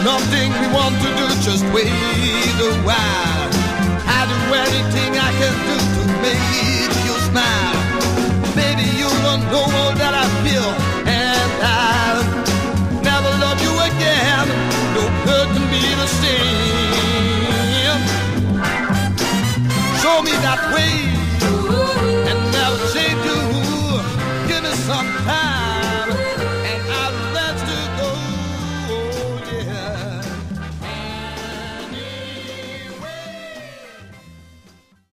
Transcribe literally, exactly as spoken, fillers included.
nothing we want to do, just wait a while. I do anything I can do to make